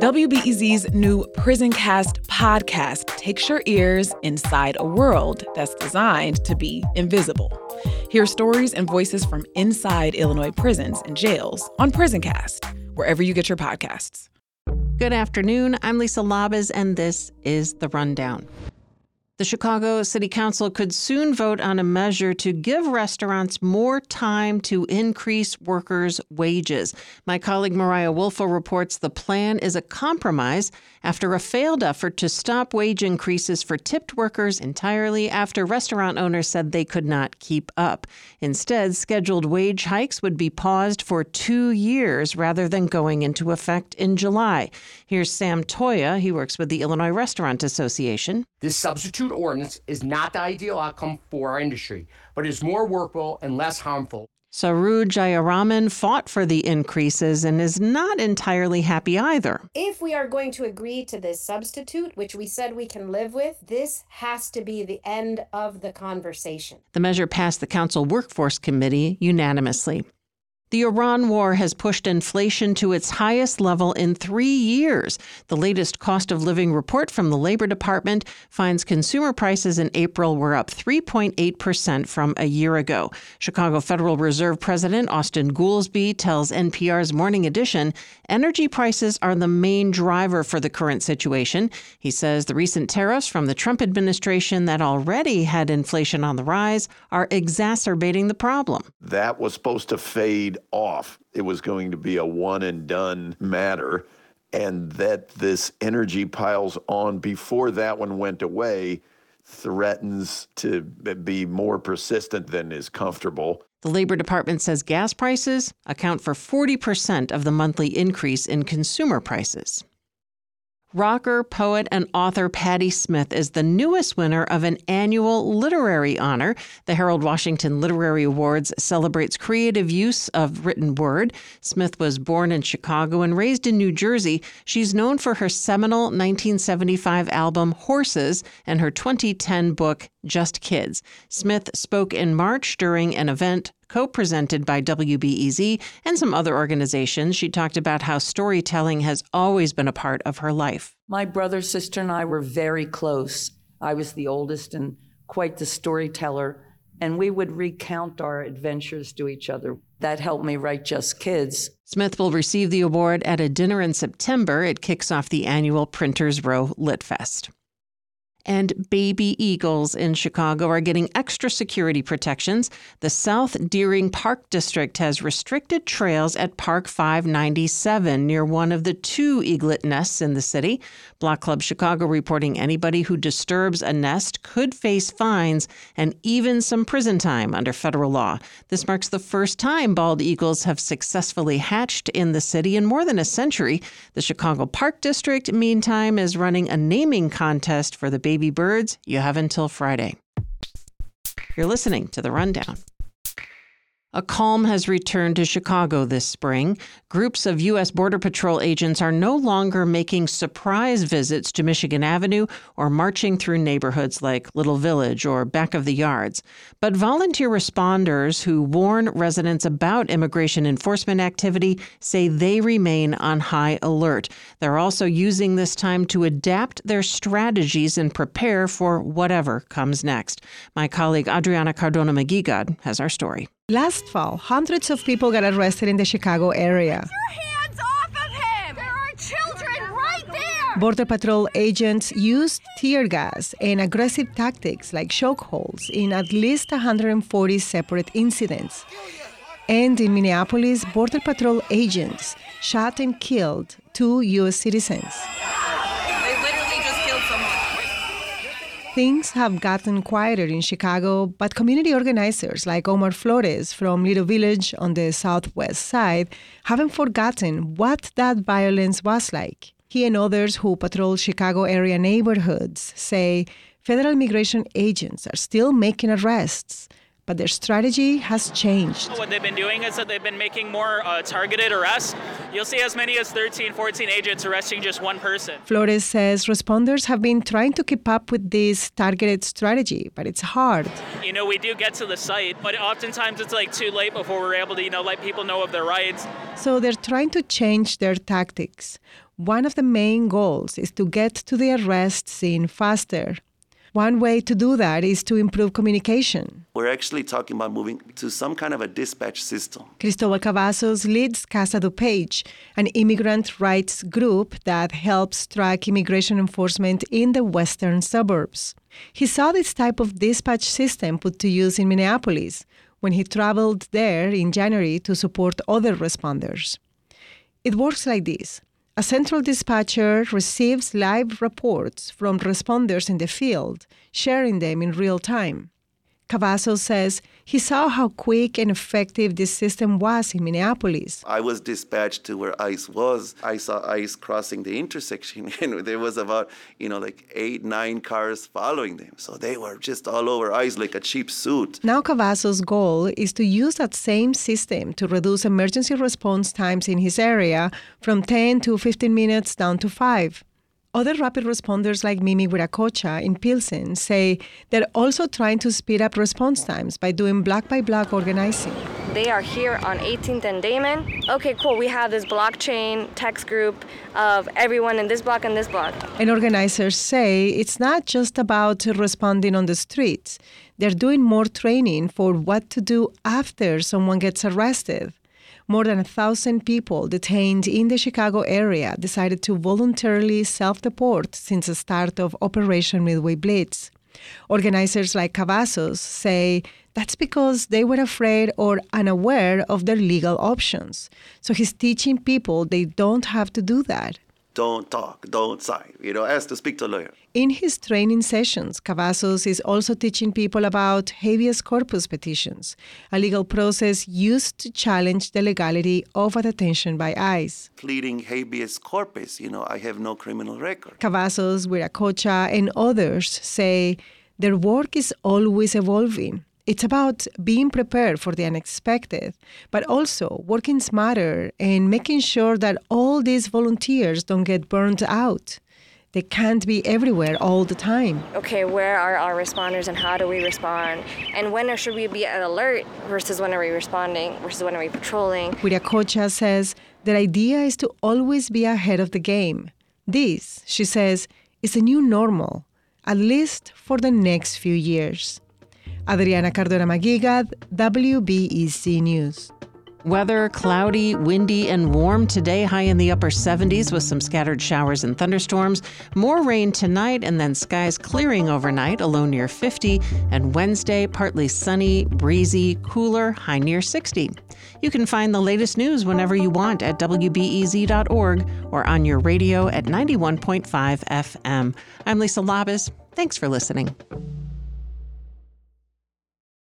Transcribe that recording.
WBEZ's new Prison Cast podcast takes your ears inside a world that's designed to be invisible. Hear stories and voices from inside Illinois prisons and jails on Prison Cast, wherever you get your podcasts. Good afternoon. I'm Lisa Labaz, and this is The Rundown. The Chicago City Council could soon vote on a measure to give restaurants more time to increase workers' wages. My colleague Mariah Wolfo reports the plan is a compromise after a failed effort to stop wage increases for tipped workers entirely after restaurant owners said they could not keep up. Instead, scheduled wage hikes would be paused for 2 years rather than going into effect in July. Here's Sam Toya. He works with the Illinois Restaurant Association. This substitute ordinance is not the ideal outcome for our industry, but is more workable and less harmful. Saru Jayaraman fought for the increases and is not entirely happy either. If we are going to agree to this substitute, which we said we can live with, this has to be the end of the conversation. The measure passed the Council Workforce Committee unanimously. The Iran war has pushed inflation to its highest level in 3 years. The latest cost of living report from the Labor Department finds consumer prices in April were up 3.8% from a year ago. Chicago Federal Reserve President Austin Goolsbee tells NPR's Morning Edition energy prices are the main driver for the current situation. He says the recent tariffs from the Trump administration that already had inflation on the rise are exacerbating the problem. That was supposed to fade off. It was going to be a one and done matter, and that this energy piles on before that one went away threatens to be more persistent than is comfortable. The Labor Department says gas prices account for 40% of the monthly increase in consumer prices. Rocker, poet, and author Patti Smith is the newest winner of an annual literary honor. The Harold Washington Literary Awards celebrates creative use of written word. Smith was born in Chicago and raised in New Jersey. She's known for her seminal 1975 album Horses and her 2010 book Just Kids. Smith spoke in March during an event co-presented by WBEZ and some other organizations. She talked about how storytelling has always been a part of her life. My brother, sister, and I were very close. I was the oldest and quite the storyteller, and we would recount our adventures to each other. That helped me write Just Kids. Smith will receive the award at a dinner in September. It kicks off the annual Printers Row Lit Fest. And baby eagles in Chicago are getting extra security protections. The South Deering Park District has restricted trails at Park 597 near one of the 2 eaglet nests in the city. Block Club Chicago reporting anybody who disturbs a nest could face fines and even some prison time under federal law. This marks the first time bald eagles have successfully hatched in the city in more than a century. The Chicago Park District, meantime, is running a naming contest for the baby birds. You have until Friday. You're listening to The Rundown. A calm has returned to Chicago this spring. Groups of U.S. Border Patrol agents are no longer making surprise visits to Michigan Avenue or marching through neighborhoods like Little Village or Back of the Yards. But volunteer responders who warn residents about immigration enforcement activity say they remain on high alert. They're also using this time to adapt their strategies and prepare for whatever comes next. My colleague Adriana Cardona-Magigad has our story. Last fall, hundreds of people got arrested in the Chicago area. Get your hands off of him! There are children right there! Border Patrol agents used tear gas and aggressive tactics like chokeholds in at least 140 separate incidents. And in Minneapolis, Border Patrol agents shot and killed 2 U.S. citizens. Things have gotten quieter in Chicago, but community organizers like Omar Flores from Little Village on the southwest side haven't forgotten what that violence was like. He and others who patrol Chicago area neighborhoods say federal immigration agents are still making arrests, but their strategy has changed. What they've been doing is that they've been making more targeted arrests. You'll see as many as 13, 14 agents arresting just one person. Flores says responders have been trying to keep up with this targeted strategy, but it's hard. You know, we do get to the site, but oftentimes it's like too late before we're able to, let people know of their rights. So they're trying to change their tactics. one of the main goals is to get to the arrest scene faster. One way to do that is to improve communication. We're actually talking about moving to some kind of a dispatch system. Cristobal Cavazos leads Casa DuPage, an immigrant rights group that helps track immigration enforcement in the western suburbs. He saw this type of dispatch system put to use in Minneapolis when he traveled there in January to support other responders. It works like this. A central dispatcher receives live reports from responders in the field, sharing them in real time. Cavazos says he saw how quick and effective this system was in Minneapolis. I was dispatched to where ICE was. I saw ICE crossing the intersection, and there was about, 8-9 cars following them. So they were just all over ICE like a cheap suit. Now Cavazos' goal is to use that same system to reduce emergency response times in his area from 10 to 15 minutes down to 5. Other rapid responders like Mimi Wiracocha in Pilsen say they're also trying to speed up response times by doing block-by-block organizing. They are here on 18th and Damon. Okay, cool. We have this blockchain text group of everyone in this block and this block. And organizers say it's not just about responding on the streets. They're doing more training for what to do after someone gets arrested. More than 1,000 people detained in the Chicago area decided to voluntarily self-deport since the start of Operation Midway Blitz. Organizers like Cavazos say that's because they were afraid or unaware of their legal options. So he's teaching people they don't have to do that. Don't talk, don't sign, ask to speak to a lawyer. In his training sessions, Cavazos is also teaching people about habeas corpus petitions, a legal process used to challenge the legality of a detention by ICE. Pleading habeas corpus, I have no criminal record. Cavazos, Wiracocha, and others say their work is always evolving. It's about being prepared for the unexpected, but also working smarter and making sure that all these volunteers don't get burned out. They can't be everywhere all the time. Okay, where are our responders and how do we respond? And when should we be at alert versus when are we responding versus when are we patrolling? Wiracocha says their idea is to always be ahead of the game. This, she says, is a new normal, at least for the next few years. Adriana Cardona Maguigad, WBEZ News. Weather cloudy, windy, and warm today, high in the upper 70s with some scattered showers and thunderstorms. More rain tonight and then skies clearing overnight, a low near 50. And Wednesday, partly sunny, breezy, cooler, high near 60. You can find the latest news whenever you want at WBEZ.org or on your radio at 91.5 FM. I'm Lisa Labus. Thanks for listening.